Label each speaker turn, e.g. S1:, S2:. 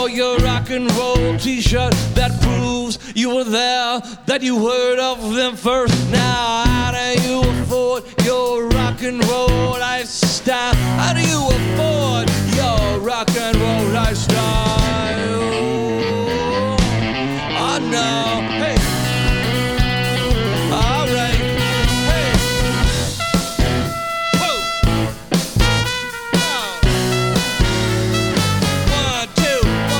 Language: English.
S1: Your rock and roll t-shirt that proves you were there, that you heard of them first. Now how do you afford your rock and roll lifestyle? How do you